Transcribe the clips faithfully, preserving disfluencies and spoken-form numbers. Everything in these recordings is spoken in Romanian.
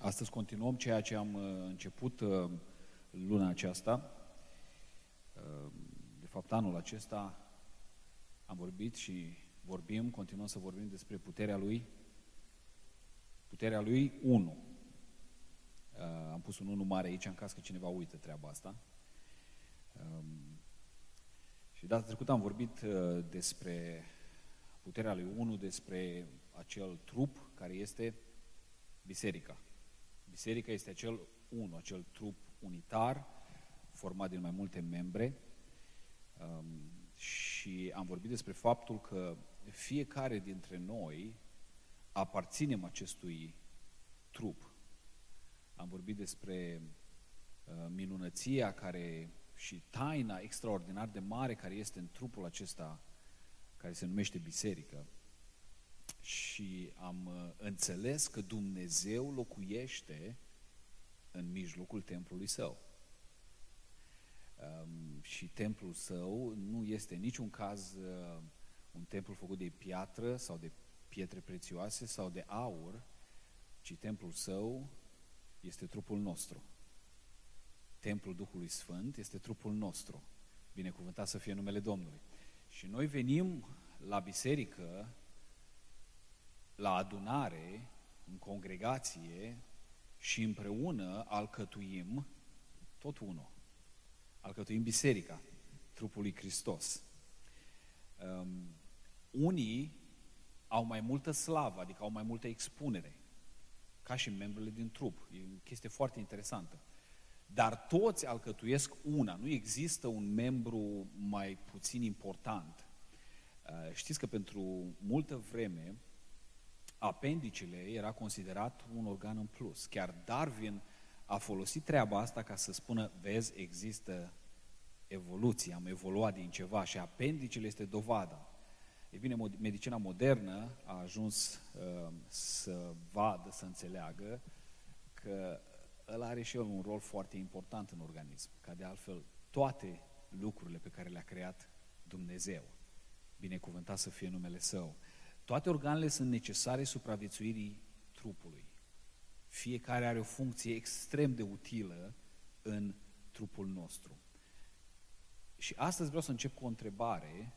Astăzi continuăm ceea ce am început luna aceasta. De fapt, anul acesta am vorbit și vorbim, continuăm să vorbim despre puterea Lui. Puterea Lui unu. Am pus un unu mare aici, în caz că cineva uită treaba asta. Și data trecută am vorbit despre puterea Lui unu, despre acel trup care este biserica. Biserica este acel unu, acel trup unitar, format din mai multe membre. Um, și am vorbit despre faptul că fiecare dintre noi aparținem acestui trup. Am vorbit despre uh, minunăția care și taina extraordinar de mare care este în trupul acesta care se numește biserică. Și am uh, înțeles că Dumnezeu locuiește în mijlocul templului Său. Um, și templul Său nu este în niciun caz uh, un templu făcut de piatră sau de pietre prețioase sau de aur, ci templul Său este trupul nostru. Templul Duhului Sfânt este trupul nostru. Binecuvântat să fie numele Domnului. Și noi venim la biserică, la adunare, în congregație și împreună alcătuim tot unul. Alcătuim biserica, trupul lui Hristos. Um, unii au mai multă slavă, adică au mai multă expunere, ca și membrele din trup. E o chestie foarte interesantă. Dar toți alcătuiesc una. Nu există un membru mai puțin important. Uh, știți că pentru multă vreme apendicele era considerat un organ în plus. Chiar Darwin a folosit treaba asta ca să spună, vezi, există evoluție, am evoluat din ceva și apendicele este dovada. E bine, medicina modernă a ajuns uh, să vadă, să înțeleagă că ăla are și el un rol foarte important în organism, ca de altfel toate lucrurile pe care le-a creat Dumnezeu. Binecuvântat să fie numele Său. Toate organele sunt necesare supraviețuirii trupului. Fiecare are o funcție extrem de utilă în trupul nostru. Și astăzi vreau să încep cu o întrebare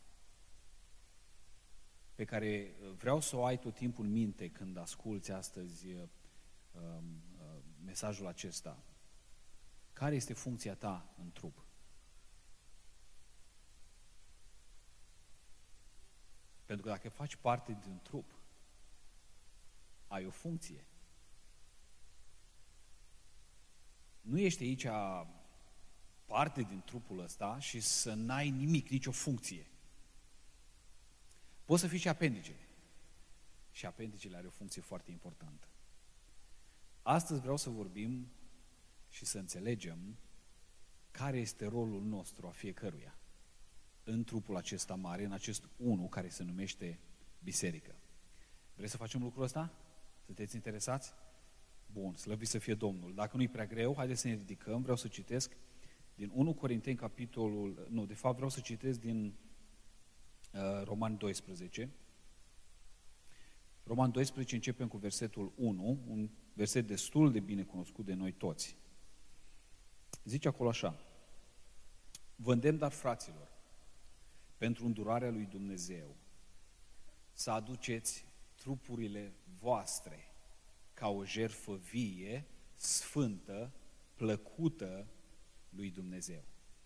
pe care vreau să o ai tot timpul în minte când asculți astăzi um, uh, mesajul acesta. Care este funcția ta în trup? Pentru că dacă faci parte din trup, ai o funcție. Nu ești aici parte din trupul ăsta și să n-ai nimic, nicio funcție. Poți să fii și apendicele. Și apendicele are o funcție foarte importantă. Astăzi vreau să vorbim și să înțelegem care este rolul nostru a fiecăruia în trupul acesta mare, în acest unu care se numește biserică. Vreți să facem lucrul ăsta? Sunteți interesați? Bun, slăvit să fie Domnul. Dacă nu-i prea greu, haideți să ne ridicăm. Vreau să citesc din unu Corinteni, capitolul... Nu, de fapt vreau să citesc din uh, Roman doisprezece. Roman doisprezece începem cu versetul unu, un verset destul de bine cunoscut de noi toți. Zice acolo așa: vă îndemn, dar, fraților, pentru îndurarea lui Dumnezeu, să aduceți trupurile voastre ca o jertfă vie, sfântă, plăcută lui Dumnezeu.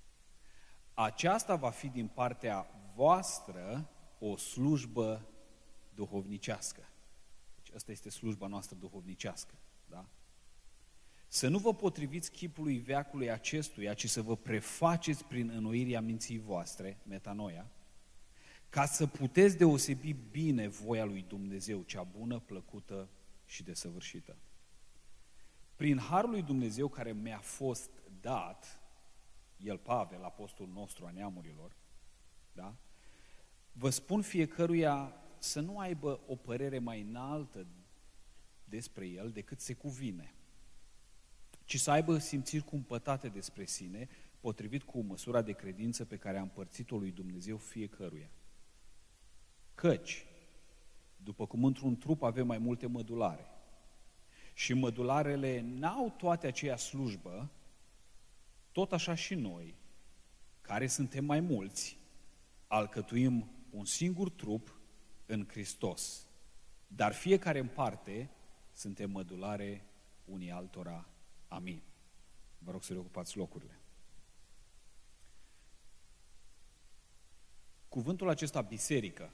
Aceasta va fi din partea voastră o slujbă duhovnicească. Deci asta este slujba noastră duhovnicească, da? Să nu vă potriviți chipului veacului acestuia, ci să vă prefaceți prin înnoirea minții voastre, metanoia, ca să puteți deosebi bine voia lui Dumnezeu, cea bună, plăcută și desăvârșită. Prin harul lui Dumnezeu care mi-a fost dat, el, Pavel, apostolul nostru a neamurilor, da? Vă spun fiecăruia să nu aibă o părere mai înaltă despre el decât se cuvine, ci să aibă simțiri cumpătate despre sine, potrivit cu măsura de credință pe care a împărțit-o lui Dumnezeu fiecăruia. Căci, după cum într-un trup avem mai multe mădulare, și mădularele n-au toate aceeași slujbă, tot așa și noi, care suntem mai mulți, alcătuim un singur trup în Hristos. Dar fiecare în parte suntem mădulare unii altora. Amin. Vă rog să reocupați locurile. Cuvântul acesta biserică,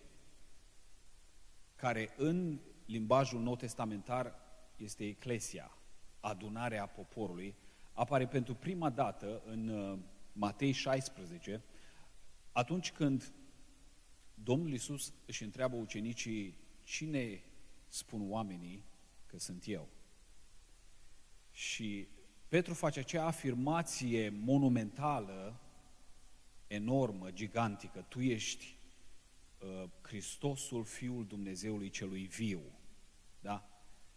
care în limbajul nou testamentar este eclesia, adunarea poporului, apare pentru prima dată în Matei șaisprezece, atunci când Domnul Iisus își întreabă ucenicii: cine spun oamenii că sunt eu? Și Petru face acea afirmație monumentală, enormă, gigantică: tu ești uh, Hristosul, Fiul Dumnezeului celui viu. Da?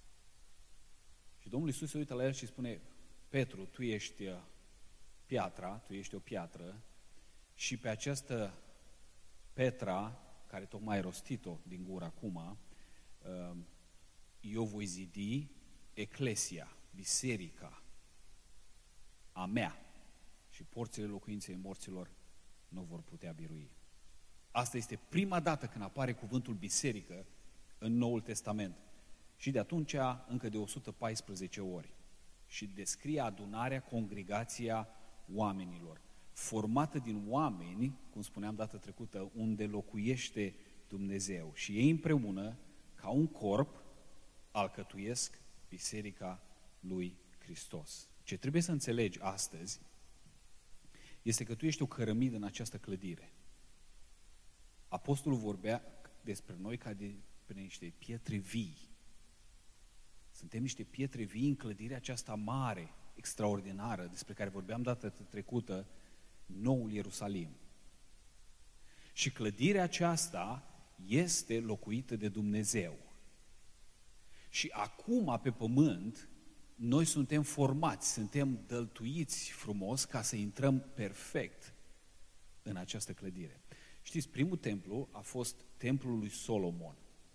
Și Domnul Iisus se uită la el și spune: Petru, tu ești uh, piatra, tu ești o piatră și pe această Petra, care tocmai ai rostit-o din gură acum, uh, eu voi zidi eclesia, biserica a mea, și porțile locuinței morților nu vor putea birui. Asta este prima dată când apare cuvântul biserică în Noul Testament. Și de atunci încă de o sută paisprezece ori. Și descrie adunarea, congregația oamenilor, formată din oameni, cum spuneam data trecută, unde locuiește Dumnezeu. Și ei împreună, ca un corp, alcătuiesc biserica lui Hristos. Ce trebuie să înțelegi astăzi este că tu ești o cărămidă în această clădire. Apostolul vorbea despre noi ca despre niște pietre vii. Suntem niște pietre vii în clădirea aceasta mare, extraordinară, despre care vorbeam data trecută, Noul Ierusalim. Și clădirea aceasta este locuită de Dumnezeu. Și acum, pe pământ, noi suntem formați, suntem dăltuiți frumos ca să intrăm perfect în această clădire. Știți, primul templu a fost templul lui Solomon.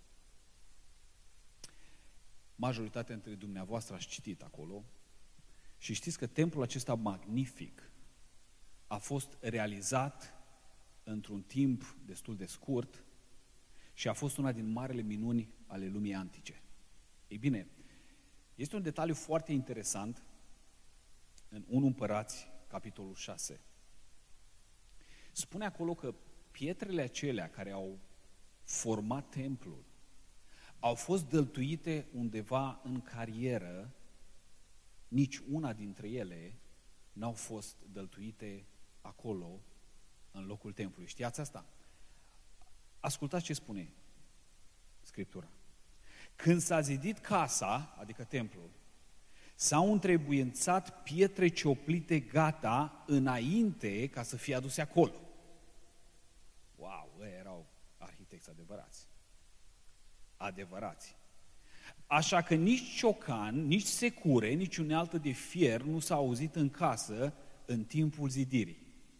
Majoritatea dintre dumneavoastră ați citit acolo și știți că templul acesta magnific a fost realizat într-un timp destul de scurt și a fost una din marele minuni ale lumii antice. Ei bine, este un detaliu foarte interesant în unu Împărați, capitolul șase. Spune acolo că pietrele acelea care au format templul au fost dăltuite undeva în carieră, nici una dintre ele n-au fost dăltuite acolo, în locul templului. Știați asta? Ascultați ce spune Scriptura. Când s-a zidit casa, adică templul, s-au întrebuințat pietre cioplite gata înainte ca să fie aduse acolo. Wow, ei erau arhitecți adevărați. Adevărați. Așa că nici ciocan, nici secure, nici unealtă de fier nu s-a auzit în casă în timpul zidirii.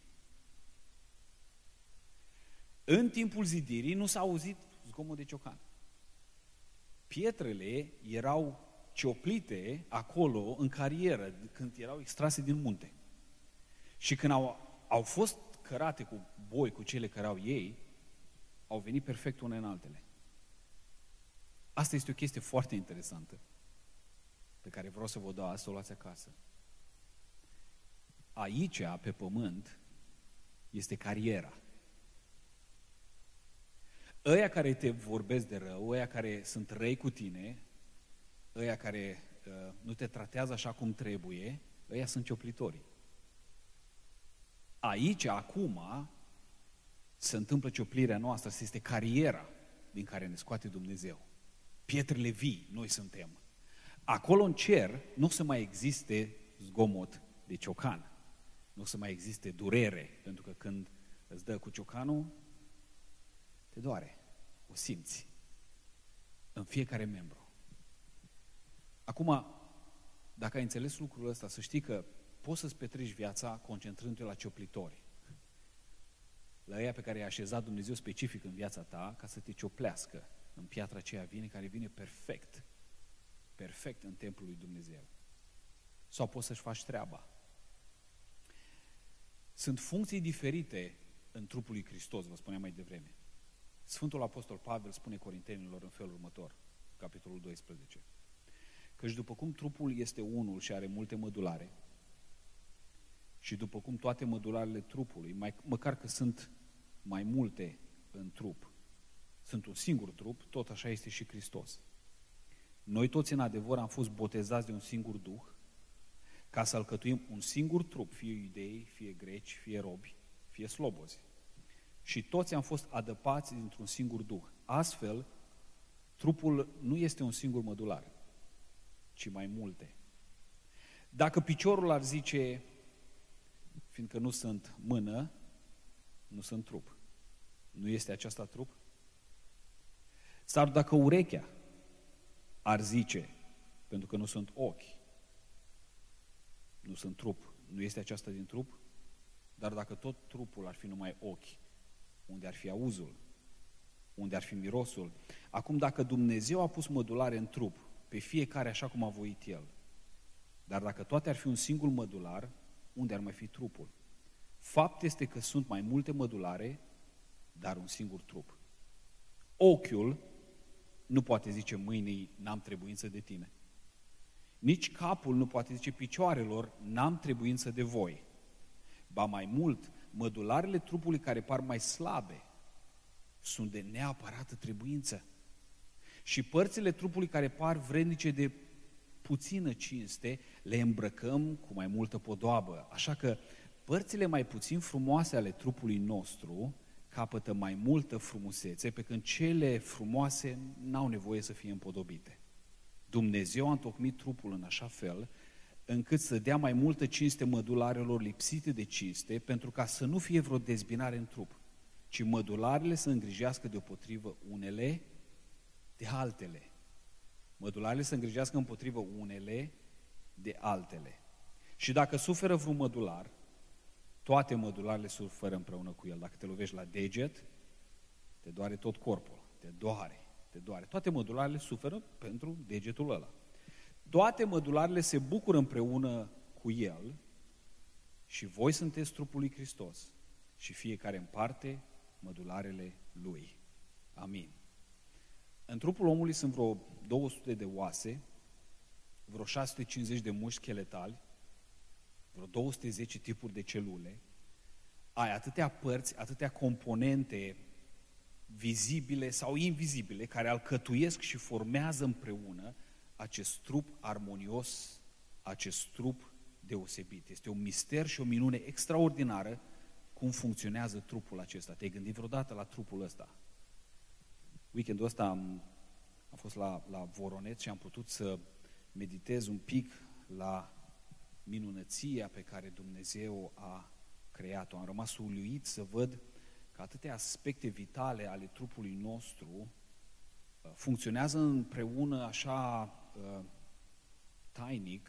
În timpul zidirii nu s-a auzit zgomot de ciocan. Pietrele erau cioplite acolo în carieră, când erau extrase din munte. Și când au, au fost cărate cu boi, cu cele care au ei, au venit perfect une în altele. Asta este o chestie foarte interesantă pe care vreau să vă dau azi, să o luați acasă. Aici, pe pământ, este cariera. Ăia care te vorbesc de rău, ăia care sunt răi cu tine, ăia care uh, nu te tratează așa cum trebuie, ăia sunt cioplitorii. Aici, acum, se întâmplă cioplirea noastră, este cariera din care ne scoate Dumnezeu. Pietrele vii, noi suntem. Acolo în cer nu o să mai existe zgomot de ciocan. Nu o să mai existe durere, pentru că când îți dă cu ciocanul, te doare, o simți în fiecare membru. Acum, dacă ai înțeles lucrul ăsta, să știi că poți să-ți petreci viața concentrându-te la cioplitori, la ea pe care i-a așezat Dumnezeu specific în viața ta, ca să te cioplească în piatra aceea vine, care vine perfect. perfect în templul lui Dumnezeu. Sau poți să-și faci treaba. Sunt funcții diferite în trupul lui Hristos, vă spuneam mai devreme. Sfântul Apostol Pavel spune Corintenilor în felul următor, capitolul doisprezece. Căci după cum trupul este unul și are multe mădulare, și după cum toate mădularele trupului, mai, măcar că sunt mai multe în trup, sunt un singur trup, tot așa este și Hristos. Noi toți în adevăr am fost botezați de un singur Duh, ca să alcătuim un singur trup, fie iudei, fie greci, fie robi, fie slobozi. Și toți am fost adăpați dintr-un singur Duh. Astfel, trupul nu este un singur mădular, ci mai multe. Dacă piciorul ar zice, fiindcă nu sunt mână, nu sunt trup, nu este aceasta trup? Sau dacă urechea ar zice, pentru că nu sunt ochi, nu sunt trup, nu este aceasta din trup? Dar dacă tot trupul ar fi numai ochi, unde ar fi auzul, unde ar fi mirosul? Acum, dacă Dumnezeu a pus mădulare în trup, pe fiecare așa cum a voit El, dar dacă toate ar fi un singur mădular, unde ar mai fi trupul? Fapt este că sunt mai multe mădulare, dar un singur trup. Ochiul nu poate zice mâinii, n-am trebuință de tine. Nici capul nu poate zice picioarelor, n-am trebuință de voi. Ba mai mult, mădularele trupului care par mai slabe sunt de neapărată trebuință. Și părțile trupului care par vrednice de puțină cinste, le îmbrăcăm cu mai multă podoabă. Așa că părțile mai puțin frumoase ale trupului nostru capătă mai multă frumusețe, pe când cele frumoase n-au nevoie să fie împodobite. Dumnezeu a întocmit trupul în așa fel încât să dea mai multă cinste mădularelor lipsite de cinste, pentru ca să nu fie vreo dezbinare în trup, ci mădularele să îngrijească deopotrivă unele de altele. Mădularele să îngrijească împotrivă unele de altele. Și dacă suferă vreun mădular, toate mădularele suferă împreună cu el. Dacă te lovești la deget, te doare tot corpul, te doare, te doare. Toate mădularele suferă pentru degetul ăla. Toate mădularele se bucură împreună cu el și voi sunteți trupul lui Hristos și fiecare în parte mădularele lui. Amin. În trupul omului sunt vreo două sute de oase, vreo șase sute cincizeci de mușchi scheletali, vreo două sute zece tipuri de celule. Ai atâtea părți, atâtea componente vizibile sau invizibile care alcătuiesc și formează împreună acest trup armonios, acest trup deosebit. Este un mister și o minune extraordinară cum funcționează trupul acesta. Te-ai gândit vreodată la trupul ăsta? Weekendul ăsta am, am fost la, la Voroneț și am putut să meditez un pic la minunăția pe care Dumnezeu a creat-o. Am rămas uluit să văd că atâtea aspecte vitale ale trupului nostru funcționează împreună așa uh, tainic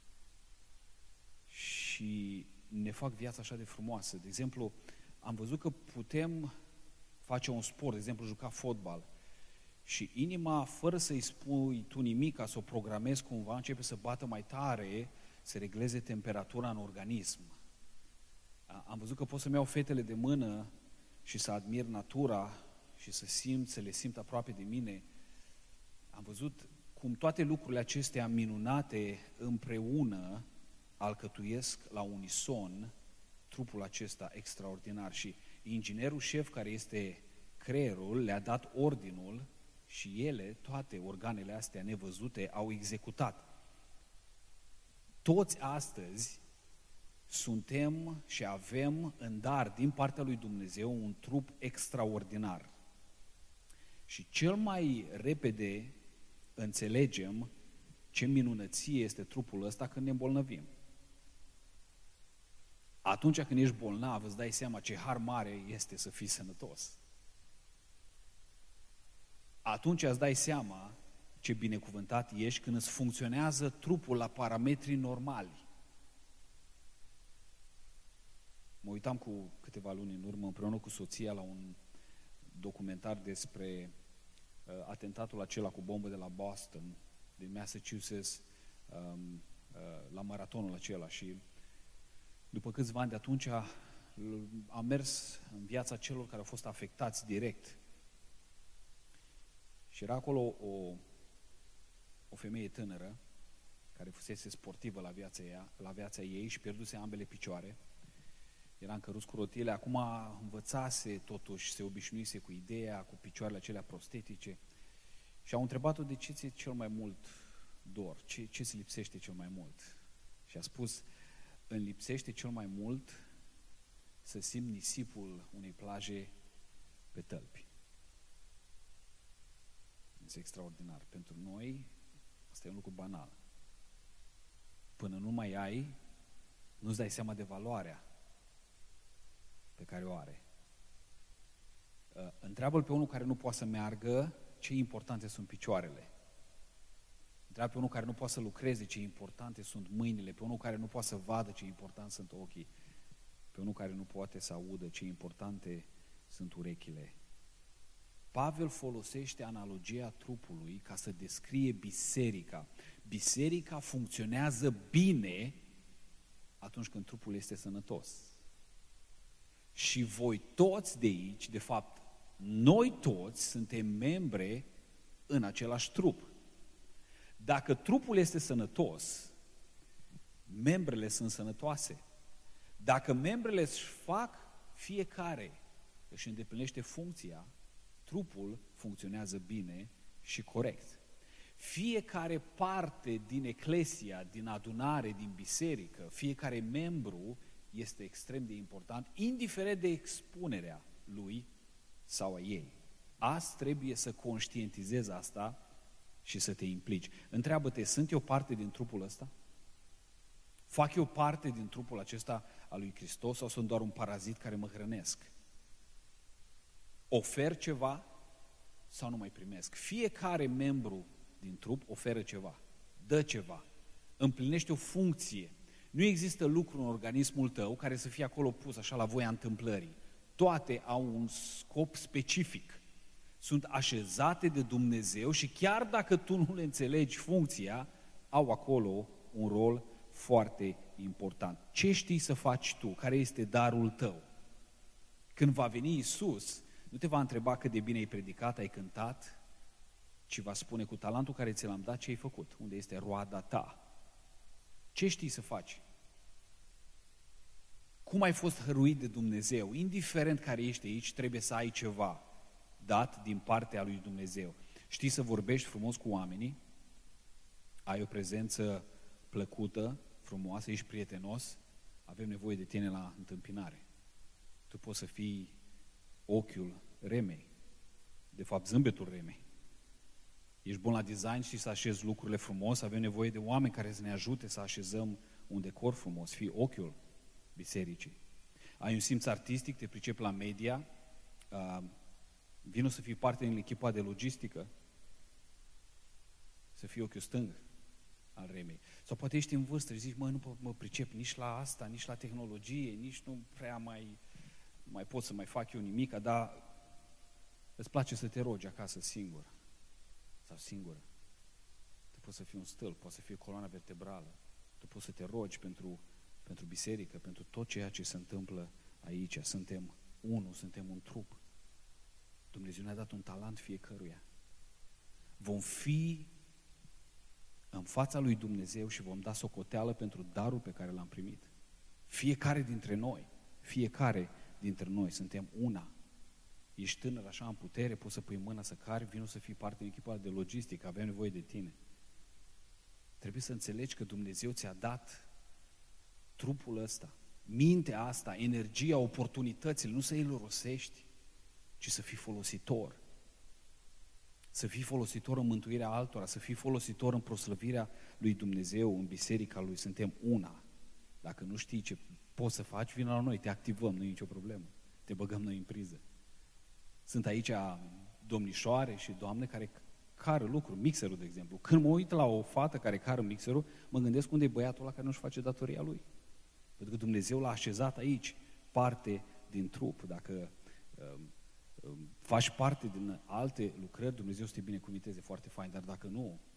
și ne fac viața așa de frumoasă. De exemplu, am văzut că putem face un sport, de exemplu, juca fotbal și inima, fără să-i spui tu nimic, ca să o programezi cumva, începe să bată mai tare, să regleze temperatura în organism. Am văzut că pot să-mi iau fetele de mână și să admir natura și să simt, să le simt aproape de mine. Am văzut cum toate lucrurile acestea minunate împreună alcătuiesc la unison trupul acesta extraordinar. Și inginerul șef, care este creierul, le-a dat ordinul și ele, toate organele astea nevăzute, au executat. Toți astăzi suntem și avem în dar din partea lui Dumnezeu un trup extraordinar. Și cel mai repede înțelegem ce minunăție este trupul ăsta când ne îmbolnăvim. Atunci când ești bolnav, îți dai seama ce har mare este să fii sănătos. Atunci îți dai seama ce binecuvântat ești când îți funcționează trupul la parametrii normali. Mă uitam cu câteva luni în urmă împreună cu soția la un documentar despre uh, atentatul acela cu bombă de la Boston din Massachusetts um, uh, la maratonul acela și după câțiva ani de atunci a, a mers în viața celor care au fost afectați direct. Și era acolo o, o femeie tânără care fusese sportivă la viața, ea, la viața ei și pierduse ambele picioare. Era încărut cu rotile, acum învățase totuși, se obișnuise cu ideea, cu picioarele acelea prostetice și au întrebat-o de ce ți-e cel mai mult dor, ce, ce ți lipsește cel mai mult. Și a spus, îmi lipsește cel mai mult să simt nisipul unei plaje pe tălpi. Este extraordinar. Pentru noi, asta e un lucru banal. Până nu mai ai, nu-ți dai seama de valoarea pe care o are. Întreabă-l pe unul care nu poate să meargă ce importante sunt picioarele. Întreabă pe unul care nu poate să lucreze ce importante sunt mâinile, pe unul care nu poate să vadă ce important sunt ochii, pe unul care nu poate să audă ce importante sunt urechile. Pavel folosește analogia trupului ca să descrie biserica. Biserica funcționează bine atunci când trupul este sănătos. Și voi toți de aici, de fapt, noi toți suntem membre în același trup. Dacă trupul este sănătos, membrele sunt sănătoase. Dacă membrele își fac, fiecare își îndeplinește funcția, trupul funcționează bine și corect. Fiecare parte din eclesia, din adunare, din biserică, fiecare membru este extrem de important, indiferent de expunerea lui sau a ei. Azi trebuie să conștientizezi asta și să te implici. Întreabă-te, sunt eu parte din trupul ăsta? Fac eu parte din trupul acesta al lui Hristos sau sunt doar un parazit care mă hrănesc? Ofer ceva sau nu mai primesc? Fiecare membru din trup oferă ceva, dă ceva, împlinește o funcție. Nu există lucru în organismul tău care să fie acolo pus așa la voia întâmplării. Toate au un scop specific. Sunt așezate de Dumnezeu și chiar dacă tu nu le înțelegi funcția, au acolo un rol foarte important. Ce știi să faci tu? Care este darul tău? Când va veni Iisus, nu te va întreba cât de bine ai predicat, ai cântat, ci va spune cu talentul care ți l-am dat ce ai făcut, unde este roada ta. Ce știi să faci? Cum ai fost hăruit de Dumnezeu? Indiferent care ești aici, trebuie să ai ceva dat din partea lui Dumnezeu. Știi să vorbești frumos cu oamenii? Ai o prezență plăcută, frumoasă, ești prietenos? Avem nevoie de tine la întâmpinare. Tu poți să fii ochiul Remei, de fapt zâmbetul Remei. Ești bun la design și să așezi lucrurile frumos, avem nevoie de oameni care să ne ajute să așezăm un decor frumos, fii ochiul bisericii. Ai un simț artistic, te pricepi la media, uh, vino să fii parte din echipa de logistică, să fii ochiul stâng al Remei. Sau poate ești în vârstă și zici, mă, nu mă pricep nici la asta, nici la tehnologie, nici nu prea mai, mai pot să mai fac eu nimic, dar îți place să te rogi acasă singur sau singură. Tu poți să fii un stâlp, poți să fii o coloană vertebrală, tu poți să te rogi pentru, pentru biserică, pentru tot ceea ce se întâmplă aici. Suntem unul, suntem un trup. Dumnezeu ne-a dat un talent fiecăruia. Vom fi în fața lui Dumnezeu și vom da socoteală pentru darul pe care l-am primit. Fiecare dintre noi, fiecare dintre noi suntem una. Ești tânăr așa în putere, poți să pui mâna să cari, vino să fii parte din echipa de logistică, avem nevoie de tine. Trebuie să înțelegi că Dumnezeu ți-a dat trupul ăsta, mintea asta, energia, oportunitățile, nu să îi rosești, ci să fii folositor. Să fii folositor în mântuirea altora, să fii folositor în proslăvirea lui Dumnezeu, în biserica lui. Suntem una. Dacă nu știi ce poți să faci, vină la noi, te activăm, nu e nicio problemă. Te băgăm noi în priză. Sunt aici domnișoare și doamne care cară lucruri, mixerul, de exemplu. Când mă uit la o fată care cară mixerul, mă gândesc unde e băiatul ăla care nu-și face datoria lui. Pentru că Dumnezeu l-a așezat aici, parte din trup. Dacă uh, uh, faci parte din alte lucrări, Dumnezeu să te binecuvinteze foarte fain, dar dacă nu,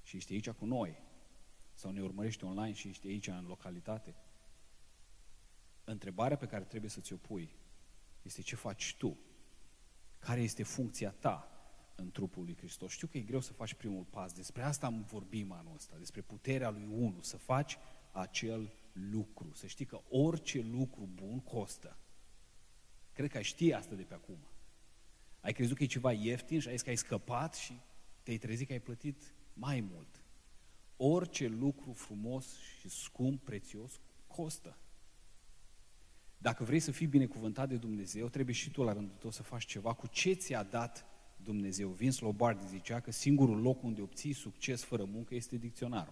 și ești aici cu noi, sau ne urmărești online și ești aici în localitate, întrebarea pe care trebuie să ți-o pui este ce faci tu? Care este funcția ta în trupul lui Hristos? Știu că e greu să faci primul pas, despre asta am vorbit anul ăsta, despre puterea lui unu, să faci acel lucru. Să știi că orice lucru bun costă. Cred că ai ști asta de pe acum. Ai crezut că e ceva ieftin și ai zis că ai scăpat și te-ai trezit că ai plătit mai mult. Orice lucru frumos și scump, prețios, costă. Dacă vrei să fii binecuvântat de Dumnezeu, trebuie și tu la rândul tău să faci ceva cu ce ți-a dat Dumnezeu. Vince Lombardi zicea că singurul loc unde obții succes fără muncă este dicționarul.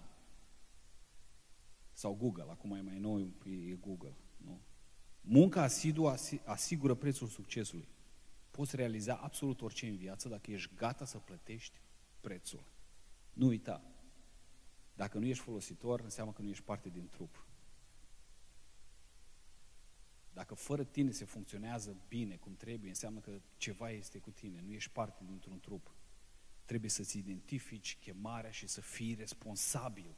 Sau Google, acum e mai nou, e Google. Nu? Munca asiduă asigură prețul succesului. Poți realiza absolut orice în viață dacă ești gata să plătești prețul. Nu uita, dacă nu ești folositor, înseamnă că nu ești parte din trup. Dacă fără tine se funcționează bine, cum trebuie, înseamnă că ceva este cu tine, nu ești parte dintr-un trup. Trebuie să-ți identifici chemarea și să fii responsabil.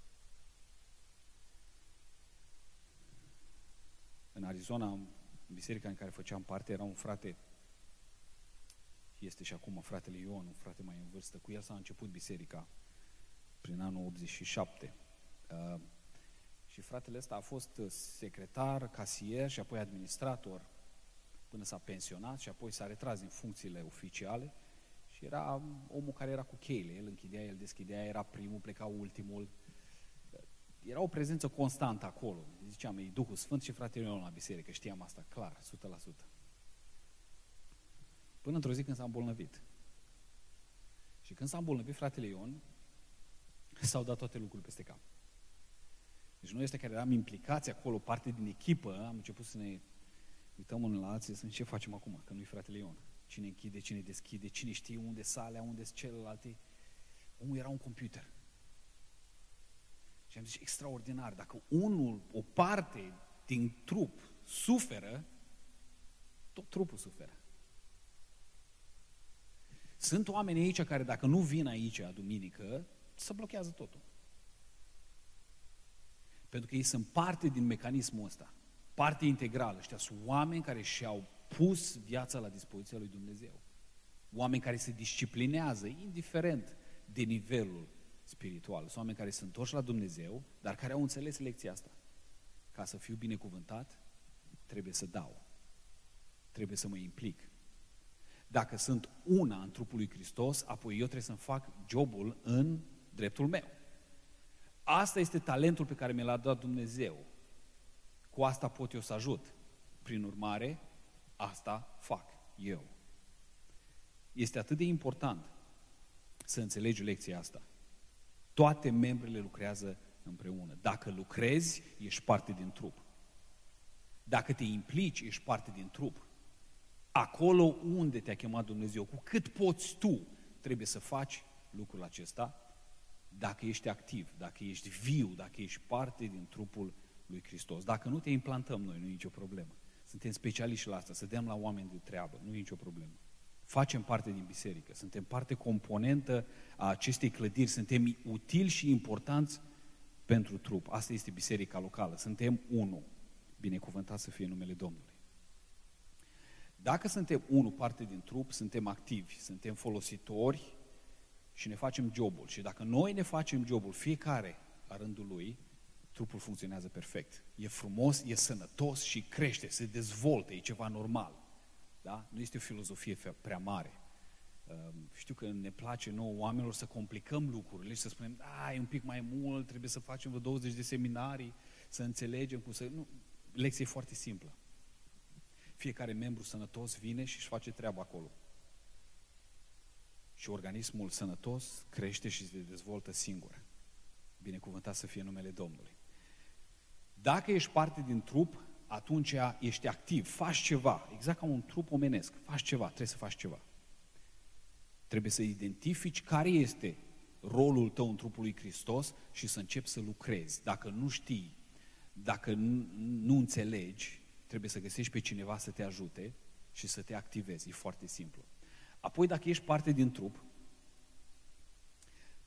În Arizona, în biserica în care făceam parte, era un frate, este și acum fratele Ion, un frate mai în vârstă, cu el s-a început biserica prin anul optzeci și șapte. Uh, și fratele ăsta a fost secretar, casier și apoi administrator până s-a pensionat și apoi s-a retras din funcțiile oficiale și era omul care era cu cheile, el închidea, el deschidea, era primul, pleca ultimul. Era o prezență constantă acolo. Ziceam, e Duhul Sfânt și fratele Ion la biserică, știam asta, clar, o sută la sută. Până într-o zi când s-a îmbolnăvit. Și când s-a îmbolnăvit fratele Ion, s-au dat toate lucrurile peste cap. Deci noi ăștia care eram implicați acolo, parte din echipă, am început să ne uităm unul la alții, să ce facem acum, că nu-i fratele Ion. Cine închide, cine deschide, cine știe unde salea, unde sunt celelalte. Omul era un computer. Și am zis, extraordinar, dacă unul, o parte din trup suferă, tot trupul suferă. Sunt oameni aici care dacă nu vin aici duminică, se blochează totul. Pentru că ei sunt parte din mecanismul ăsta, parte integrală. Ăștia sunt oameni care și-au pus viața la dispoziția lui Dumnezeu. Oameni care se disciplinează, indiferent de nivelul spiritual. Sunt oameni care se întorc la Dumnezeu, dar care au înțeles lecția asta. Ca să fiu binecuvântat, trebuie să dau. Trebuie să mă implic. Dacă sunt una în trupul lui Hristos, apoi eu trebuie să-mi fac jobul în dreptul meu. Asta este talentul pe care mi l-a dat Dumnezeu. Cu asta pot eu să ajut. Prin urmare, asta fac eu. Este atât de important să înțelegi lecția asta. Toate membrele lucrează împreună. Dacă lucrezi, ești parte din trup. Dacă te implici, ești parte din trup. Acolo unde te-a chemat Dumnezeu, cu cât poți tu, trebuie să faci lucrul acesta, dacă ești activ, dacă ești viu, dacă ești parte din trupul lui Hristos. Dacă nu te implantăm noi, nu e nicio problemă. Suntem specialiști la asta, să dăm la oameni de treabă, nu e nicio problemă. Facem parte din biserică, suntem parte componentă a acestei clădiri, suntem utili și importanți pentru trup. Asta este biserica locală, suntem unu. Binecuvântat să fie numele Domnului. Dacă suntem unu parte din trup, suntem activi, suntem folositori și ne facem jobul. Și dacă noi ne facem jobul, fiecare la rândul lui, trupul funcționează perfect. E frumos, e sănătos și crește, se dezvoltă, e ceva normal. Da? Nu este o filozofie prea mare. Știu că ne place nouă oamenilor să complicăm lucrurile și să spunem, da, e un pic mai mult, trebuie să facem vreo douăzeci de seminarii, să înțelegem cum să... Nu, lecția e foarte simplă. Fiecare membru sănătos vine și își face treaba acolo. Și organismul sănătos crește și se dezvoltă singur. Binecuvântat să fie numele Domnului. Dacă ești parte din trup, atunci ești activ, faci ceva, exact ca un trup omenesc, faci ceva, trebuie să faci ceva. Trebuie să identifici care este rolul tău în trupul lui Hristos și să începi să lucrezi. Dacă nu știi, dacă nu, nu înțelegi, trebuie să găsești pe cineva să te ajute și să te activezi. E foarte simplu. Apoi, dacă ești parte din trup,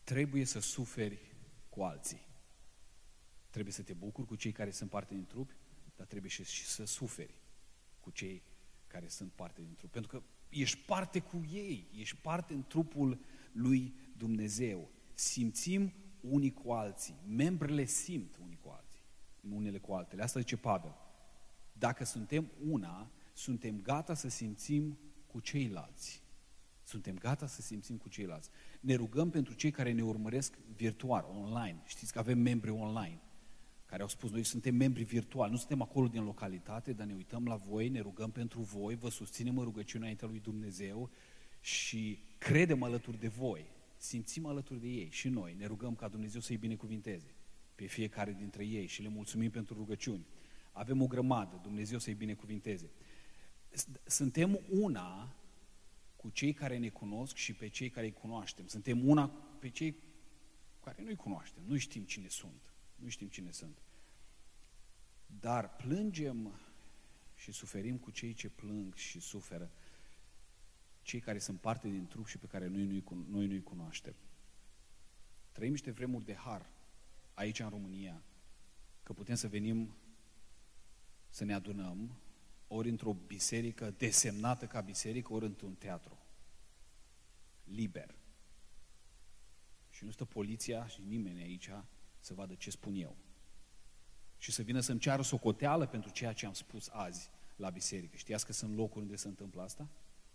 trebuie să suferi cu alții. Trebuie să te bucuri cu cei care sunt parte din trup, dar trebuie și, și să suferi cu cei care sunt parte din trup. Pentru că ești parte cu ei, ești parte în trupul lui Dumnezeu. Simțim unii cu alții, membrele simt unii cu alții, unele cu altele. Asta zice Pavel. Dacă suntem una, suntem gata să simțim cu ceilalți. Suntem gata să simțim cu ceilalți. Ne rugăm pentru cei care ne urmăresc virtual, online. Știți că avem membri online care au spus, noi suntem membri virtuali, nu suntem acolo din localitate, dar ne uităm la voi, ne rugăm pentru voi, vă susținem în rugăciunea înaintea lui Dumnezeu și credem alături de voi, simțim alături de ei și noi, ne rugăm ca Dumnezeu să-i binecuvinteze pe fiecare dintre ei și le mulțumim pentru rugăciuni. Avem o grămadă, Dumnezeu să-i binecuvinteze. Suntem una cu cei care ne cunosc și pe cei care îi cunoaștem. Suntem una pe cei care nu-i cunoaștem, nu știm cine sunt. Nu știm cine sunt. Dar plângem și suferim cu cei ce plâng și suferă, cei care sunt parte din trup și pe care noi nu-i, noi nu-i cunoaștem. Trăim niște vremuri de har aici în România, că putem să venim să ne adunăm ori într-o biserică desemnată ca biserică, ori într-un teatru. Liber. Și nu stă poliția și nimeni aici să vadă ce spun eu. Și să vină să-mi ceară socoteală pentru ceea ce am spus azi la biserică. Știați că sunt locuri unde se întâmplă asta?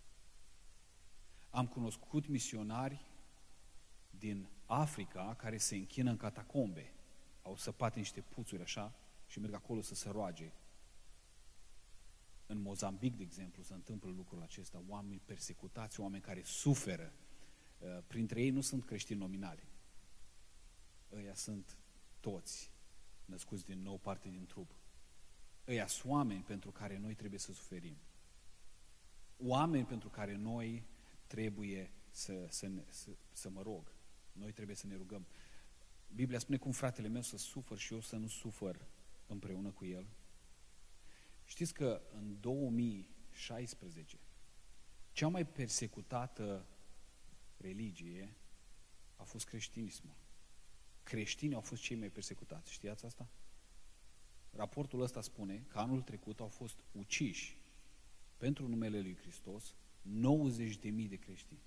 Am cunoscut misionari din Africa care se închină în catacombe. Au săpat niște puțuri așa și merg acolo să se roage. În Mozambic, de exemplu, se întâmplă lucrul acesta. Oameni persecutați, oameni care suferă. Printre ei nu sunt creștini nominali. Ăia sunt toți născuți din nou, parte din trup. Ăia sunt oameni pentru care noi trebuie să suferim. Oameni pentru care noi trebuie să, să, ne, să, să mă rog. Noi trebuie să ne rugăm. Biblia spune cum fratele meu să sufăr și eu să nu sufăr împreună cu el. Știți că în două mii șaisprezece cea mai persecutată religie a fost creștinismul. Creștinii au fost cei mai persecutați. Știați asta? Raportul ăsta spune că anul trecut au fost uciși pentru numele lui Hristos nouăzeci de mii de creștini.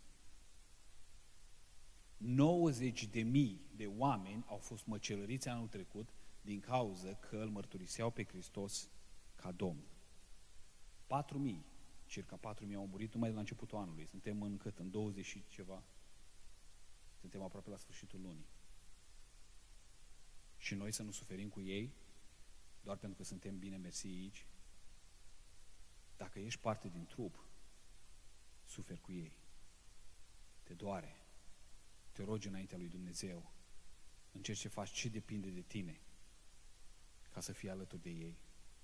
nouăzeci de mii de oameni au fost măcelăriți anul trecut din cauză că îl mărturiseau pe Hristos ca Domn. patru mii, circa patru mii au murit numai de la începutul anului. Suntem în cât? În douăzeci și ceva. Suntem aproape la sfârșitul lunii. Și noi să nu suferim cu ei, doar pentru că suntem bine mersi aici. Dacă ești parte din trup, suferi cu ei. Te doare. Te rogi înaintea lui Dumnezeu. Încerci să faci ce depinde de tine ca să fii alături de ei.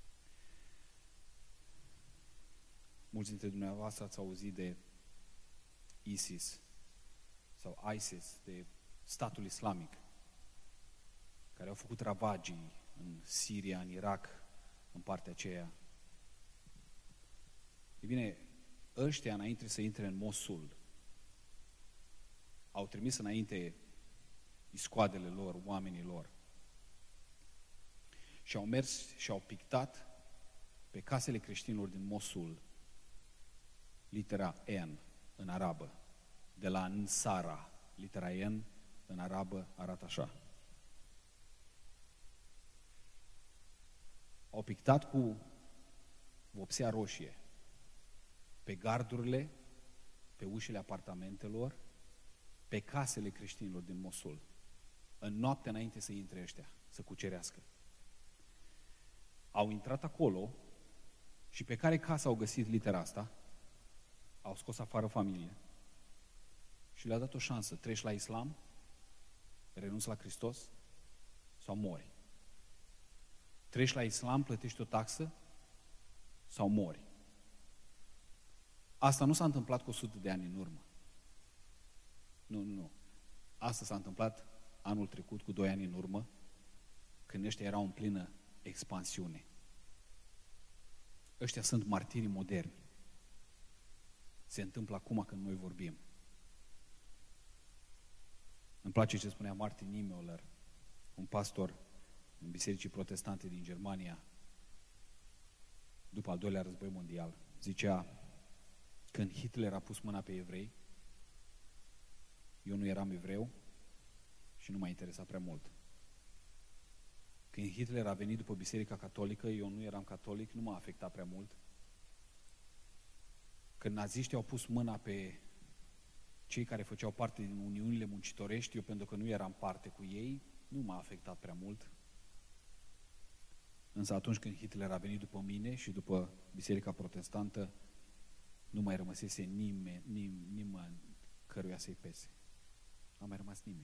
Mulți dintre dumneavoastră ați auzit de ISIS sau ISIS, de statul islamic, care au făcut ravagii în Siria, în Irak, în partea aceea. E bine, ăștia, înainte să intre în Mosul, au trimis înainte iscoadele lor, oamenii lor. Și au mers și au pictat pe casele creștinilor din Mosul litera N în arabă, de la Nsara, litera N în arabă arată așa. Au pictat cu vopsea roșie pe gardurile, pe ușile apartamentelor, pe casele creștinilor din Mosul, în noaptea înainte să intre ăștia, să cucerească. Au intrat acolo și pe care casă au găsit litera asta, au scos afară familie și le-a dat o șansă. Treci la islam, renunți la Hristos sau mori. Treci la islam, plătești o taxă sau mori. Asta nu s-a întâmplat cu o sută de ani în urmă. Nu, nu, nu. Asta s-a întâmplat anul trecut, cu doi ani în urmă, când ăștia erau în plină expansiune. Ăștia sunt martirii moderni. Se întâmplă acum când noi vorbim. Îmi place ce spunea Martin Niemöller, un pastor în bisericii protestante din Germania, după al doilea război mondial. Zicea, când Hitler a pus mâna pe evrei, eu nu eram evreu și nu m-a interesat prea mult. Când Hitler a venit după Biserica Catolică, eu nu eram catolic, nu m-a afectat prea mult. Când naziștii au pus mâna pe cei care făceau parte din Uniunile Muncitorești, eu pentru că nu eram parte cu ei, nu m-a afectat prea mult. Însă atunci când Hitler a venit după mine și după Biserica Protestantă, nu mai rămăsese nimeni, nimeni, nimeni căruia să-i pese. Nu a mai rămas nimeni.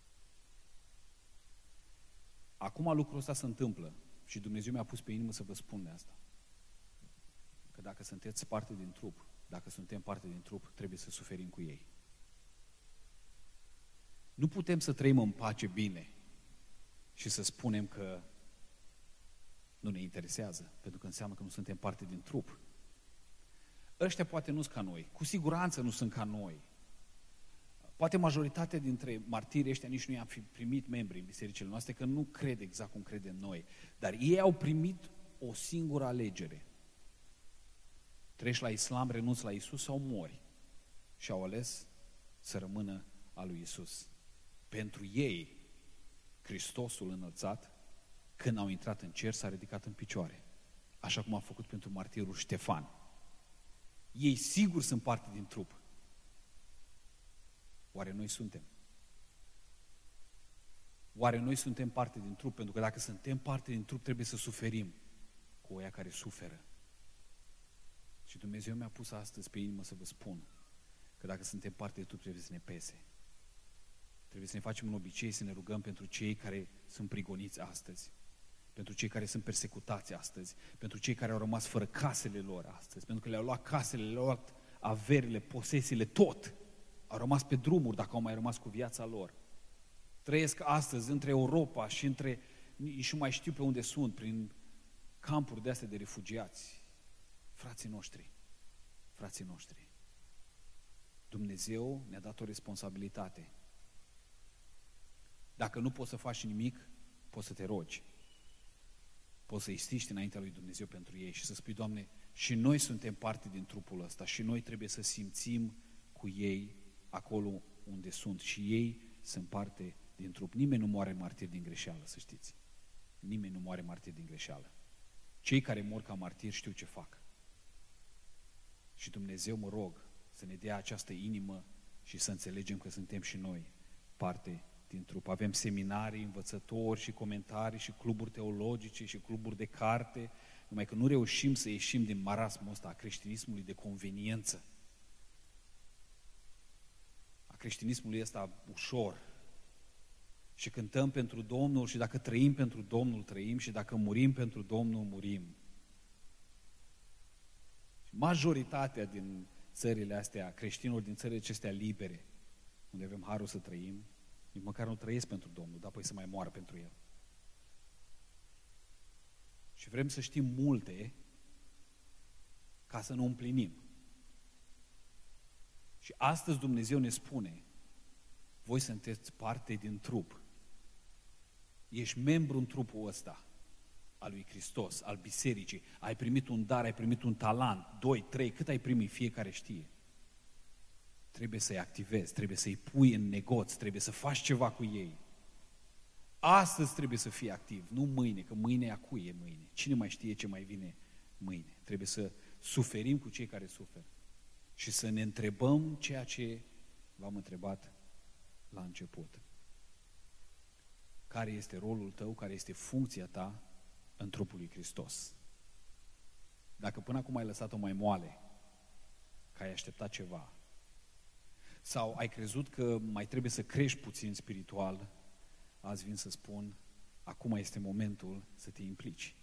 Acum lucrul ăsta se întâmplă și Dumnezeu mi-a pus pe inimă să vă spun de asta. Că dacă sunteți parte din trup, dacă suntem parte din trup, trebuie să suferim cu ei. Nu putem să trăim în pace bine și să spunem că nu ne interesează, pentru că înseamnă că nu suntem parte din trup. Ăștia poate nu sunt ca noi, cu siguranță nu sunt ca noi. Poate majoritatea dintre martirii ăștia nici nu i-am fi primit membri în bisericile noastre, că nu cred exact cum credem noi. Dar ei au primit o singură alegere. Treci la islam, renunți la Iisus sau mori. Și au ales să rămână al lui Iisus. Pentru ei, Hristosul înălțat, când au intrat în cer, s-a ridicat în picioare. Așa cum a făcut pentru martirul Ștefan. Ei sigur sunt parte din trup. Oare noi suntem? Oare noi suntem parte din trup? Pentru că dacă suntem parte din trup, trebuie să suferim cu oia care suferă. Și Dumnezeu mi-a pus astăzi pe inimă să vă spun că dacă suntem parte din trup, trebuie să ne pese. Trebuie să ne facem un obicei să ne rugăm pentru cei care sunt prigoniți astăzi, pentru cei care sunt persecutați astăzi, pentru cei care au rămas fără casele lor astăzi, pentru că le-au luat casele, le-au luat averile, posesiile, tot. Au rămas pe drumuri dacă au mai rămas cu viața lor. Trăiesc astăzi între Europa și între, nici nu mai știu pe unde sunt, prin campuri de astea de refugiați. Frații noștri, frații noștri. Dumnezeu ne-a dat o responsabilitate. Dacă nu poți să faci nimic, poți să te rogi. Poți să-i stiști înaintea lui Dumnezeu pentru ei și să spui, Doamne, și noi suntem parte din trupul ăsta și noi trebuie să simțim cu ei acolo unde sunt și ei sunt parte din trup. Nimeni nu moare martir din greșeală, să știți. Nimeni nu moare martir din greșeală. Cei care mor ca martiri știu ce fac. Și Dumnezeu, mă rog, să ne dea această inimă și să înțelegem că suntem și noi parte din trup. Avem seminarii, învățători și comentarii și cluburi teologice și cluburi de carte, numai că nu reușim să ieșim din marasmul ăsta a creștinismului de conveniență. A creștinismului ăsta ușor. Și cântăm pentru Domnul și dacă trăim pentru Domnul, trăim și dacă murim pentru Domnul, murim. Și majoritatea din țările astea, creștinilor din țările acestea libere, unde avem harul să trăim, nici măcar nu trăiesc pentru Domnul, dar apoi să mai moară pentru El. Și vrem să știm multe ca să nu împlinim. Și astăzi Dumnezeu ne spune, voi sunteți parte din trup. Ești membru în trupul ăsta al lui Hristos, al bisericii. Ai primit un dar, ai primit un talent, doi, trei, cât ai primit, fiecare știe. Trebuie să-i activezi, trebuie să-i pui în negoț, trebuie să faci ceva cu ei. Astăzi trebuie să fii activ, nu mâine, că mâine a cui e mâine. Cine mai știe ce mai vine mâine? Trebuie să suferim cu cei care suferă și să ne întrebăm ceea ce v-am întrebat la început. Care este rolul tău, care este funcția ta în trupul lui Hristos? Dacă până acum ai lăsat-o mai moale, că ai așteptat ceva, sau ai crezut că mai trebuie să crești puțin spiritual, azi vin să spun, acum este momentul să te implici.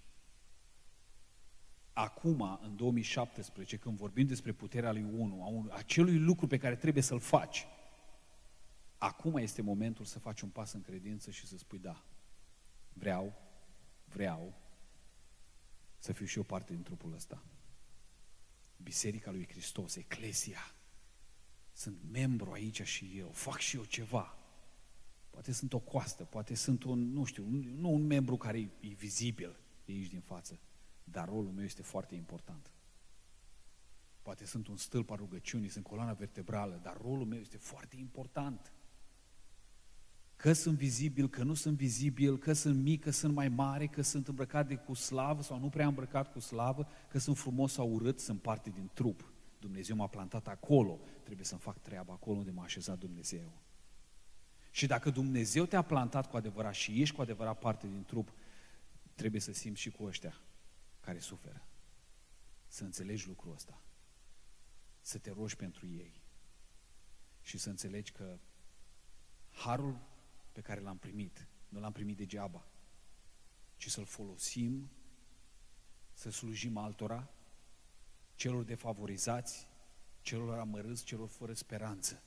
Acum, în două mii șaptesprezece, când vorbim despre puterea lui unu, a acelui lucru pe care trebuie să-l faci, acum este momentul să faci un pas în credință și să spui, da, vreau, vreau să fiu și eu parte din trupul ăsta. Biserica lui Hristos, Eclesia. Sunt membru aici și eu, fac și eu ceva. Poate sunt o coastă, poate sunt un, nu știu, nu un membru care e, e vizibil de aici din față, dar rolul meu este foarte important. Poate sunt un stâlp al rugăciunii, sunt coloana vertebrală, dar rolul meu este foarte important. Că sunt vizibil, că nu sunt vizibil, că sunt mic, că sunt mai mare, că sunt îmbrăcat de cu slavă sau nu prea îmbrăcat cu slavă, că sunt frumos sau urât, sunt parte din trup. Dumnezeu m-a plantat acolo, trebuie să-mi fac treaba acolo unde m-a așezat Dumnezeu. Și dacă Dumnezeu te-a plantat cu adevărat și ești cu adevărat parte din trup, trebuie să simți și cu ăștia care suferă. Să înțelegi lucrul ăsta. Să te rogi pentru ei. Și să înțelegi că harul pe care l-am primit, nu l-am primit degeaba, ci să-l folosim, să slujim altora, celor defavorizați, celor amărâți, celor fără speranță.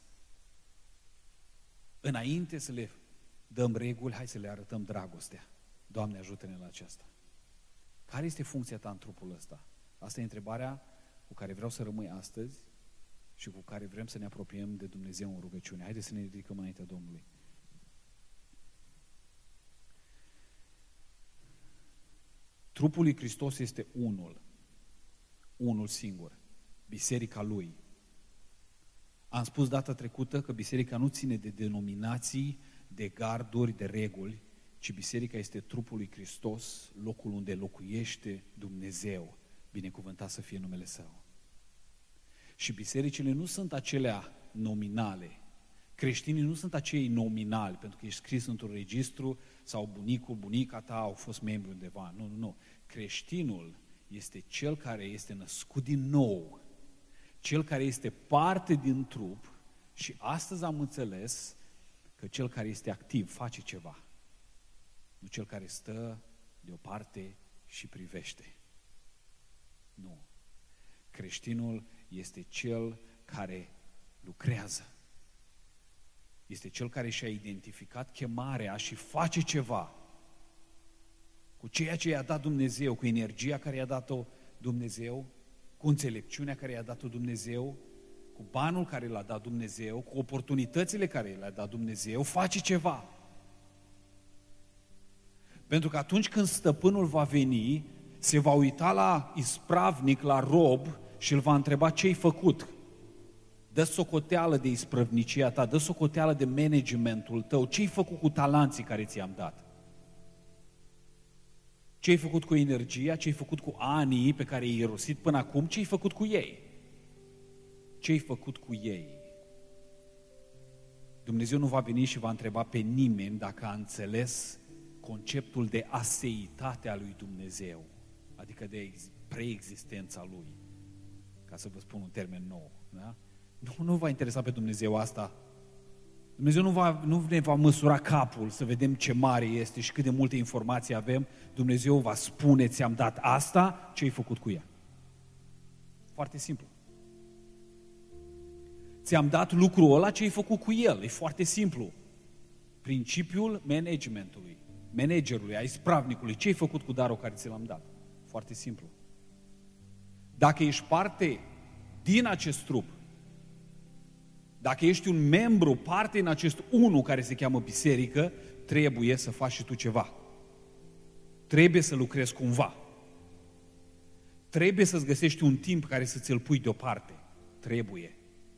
Înainte să le dăm reguli, hai să le arătăm dragostea. Doamne, ajută-ne la aceasta. Care este funcția ta în trupul ăsta? Asta e întrebarea cu care vreau să rămâi astăzi și cu care vrem să ne apropiem de Dumnezeu în rugăciune. Haideți să ne ridicăm înaintea Domnului. Trupul lui Hristos este unul, unul singur, biserica Lui. Am spus data trecută că biserica nu ține de denominații, de garduri, de reguli, ci biserica este trupul lui Hristos, locul unde locuiește Dumnezeu, binecuvântat să fie numele Său. Și bisericile nu sunt acelea nominale. Creștinii nu sunt acei nominali, pentru că ești scris într-un registru sau bunicul, bunica ta au fost membri undeva. Nu, nu, nu. Creștinul este cel care este născut din nou, cel care este parte din trup și astăzi am înțeles că cel care este activ face ceva, nu cel care stă deoparte și privește. Nu. Creștinul este cel care lucrează. Este cel care și-a identificat chemarea și face ceva cu ceea ce i-a dat Dumnezeu, cu energia care i-a dat-o Dumnezeu, cu înțelepciunea care i-a dat-o Dumnezeu, cu banul care l-a dat Dumnezeu, cu oportunitățile care le-a dat Dumnezeu, face ceva. Pentru că atunci când stăpânul va veni, se va uita la ispravnic, la rob și îl va întreba ce-ai făcut. Dă socoteală de isprăvnicia ta, dă socoteală de managementul tău, ce-ai făcut cu talanții care ți-am dat? Ce-ai făcut cu energia, ce-ai făcut cu anii pe care i-ai irosit până acum, ce-ai făcut cu ei? Ce-ai făcut cu ei? Dumnezeu nu va veni și va întreba pe nimeni dacă a înțeles conceptul de aseitate a lui Dumnezeu, adică de preexistența Lui, ca să vă spun un termen nou. Da? Nu, nu va interesa pe Dumnezeu asta. Dumnezeu nu, va, nu ne va măsura capul să vedem ce mare este și cât de multe informații avem. Dumnezeu va spune, ți-am dat asta, ce ai făcut cu ea. Foarte simplu. Ți-am dat lucrul ăla, ce ai făcut cu el. E foarte simplu. Principiul managementului, managerului, a ispravnicului, ce ai făcut cu darul care ți l-am dat. Foarte simplu. Dacă ești parte din acest trup, dacă ești un membru, parte în acest unu care se cheamă biserică, trebuie să faci și tu ceva. Trebuie să lucrezi cumva. Trebuie să-ți găsești un timp care să ți-l pui deoparte. Trebuie.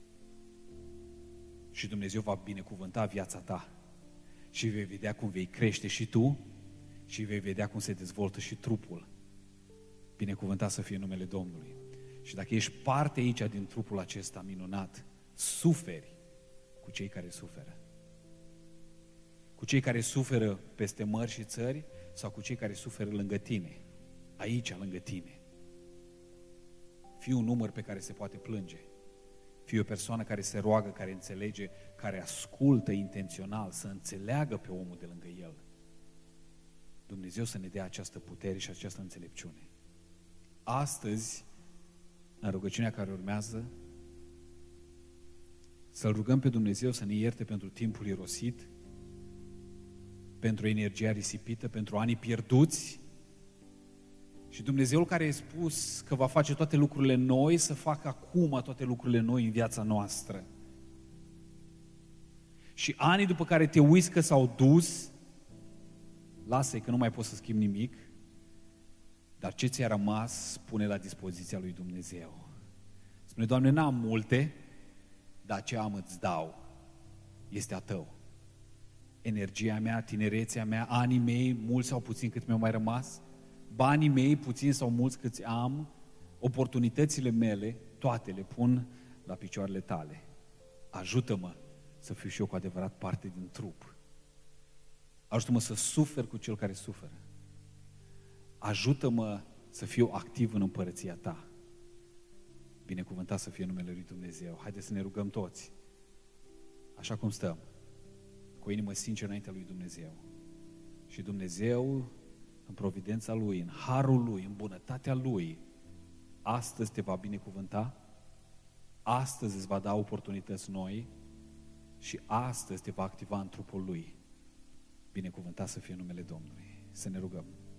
Și Dumnezeu va binecuvânta viața ta. Și vei vedea cum vei crește și tu și vei vedea cum se dezvoltă și trupul. Binecuvântat să fie numele Domnului. Și dacă ești parte aici din trupul acesta minunat, suferi cu cei care suferă. Cu cei care suferă peste mări și țări sau cu cei care suferă lângă tine, aici, lângă tine. Fii un număr pe care se poate plânge. Fii o persoană care se roagă, care înțelege, care ascultă intențional, să înțeleagă pe omul de lângă el. Dumnezeu să ne dea această putere și această înțelepciune. Astăzi, în rugăciunea care urmează, să-L rugăm pe Dumnezeu să ne ierte pentru timpul irosit, pentru energia risipită, pentru anii pierduți. Și Dumnezeul care a spus că va face toate lucrurile noi, să facă acum toate lucrurile noi în viața noastră. și anii după care te uiți că s-au dus, lasă-i că nu mai poți să schimbi nimic, dar ce ți-a rămas pune la dispoziția lui Dumnezeu. Spune, Doamne, n-am multe, dar ce am îți dau, este a Tău. Energia mea, tinerețea mea, anii mei, mulți sau puțini cât mi-au mai rămas, banii mei, puțini sau mulți câți am, oportunitățile mele, toate le pun la picioarele Tale. Ajută-mă să fiu și eu cu adevărat parte din trup. Ajută-mă să sufer cu cel care suferă. Ajută-mă să fiu activ în împărăția Ta. Binecuvântat să fie numele lui Dumnezeu. Haideți să ne rugăm toți, așa cum stăm, cu o inimă sinceră înaintea lui Dumnezeu. Și Dumnezeu, în providența Lui, în harul Lui, în bunătatea Lui, astăzi te va binecuvânta, astăzi îți va da oportunități noi și astăzi te va activa în trupul Lui. Binecuvântat să fie numele Domnului. Să ne rugăm.